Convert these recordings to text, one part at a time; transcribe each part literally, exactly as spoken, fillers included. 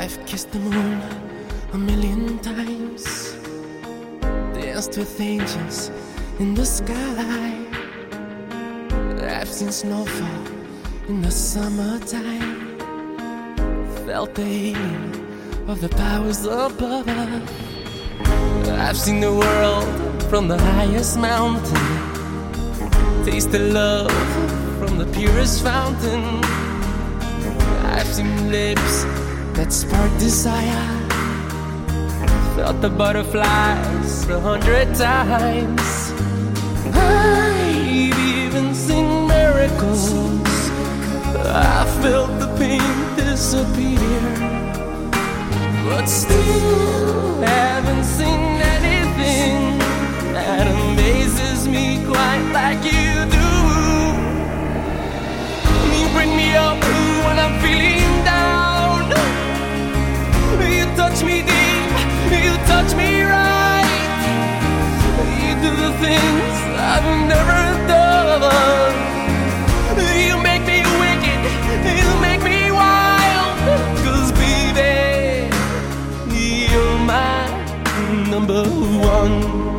I've kissed the moon a million times, danced with angels in the sky. I've seen snowfall in the summertime, felt the healing of the powers above. I've seen the world from the highest mountain, tasted love from the purest fountain. I've seen lips that spark desire, felt the butterflies a hundred times. I've even seen miracles, I felt the pain disappear, but still haven't seen anything that amazes me quite like you do. You bring me up when I'm feeling down, you touch me deep, you touch me right, you do the things I've never done. You make me wicked, you make me wild, 'cause baby, you're my number one.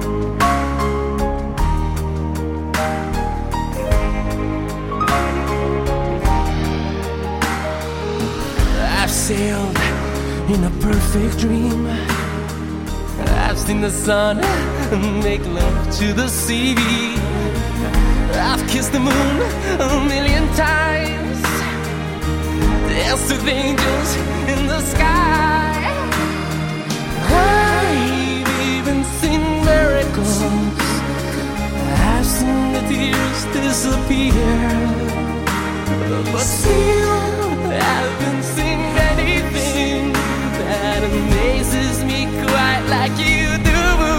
I've sailed in a perfect dream, I've seen the sun make love to the sea. I've kissed the moon a million times, danced with angels in the sky. I've even seen miracles, I've seen the tears disappear, but still haven't seen anything that amazes me quite like you do.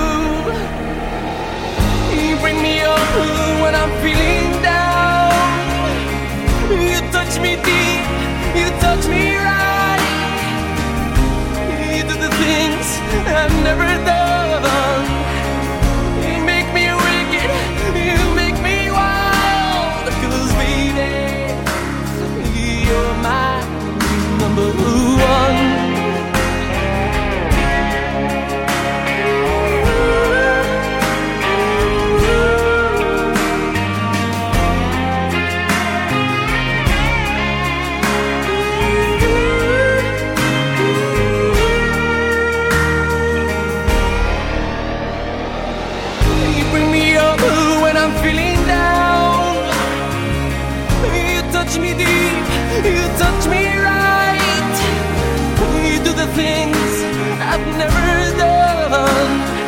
You bring me up when I'm feeling down, you touch me deep, you touch me right, you do the things I've never done. You make me wicked, you make me wild, 'cause baby, you're my number one. I'm feeling down, you touch me deep, you touch me right, you do the things I've never done.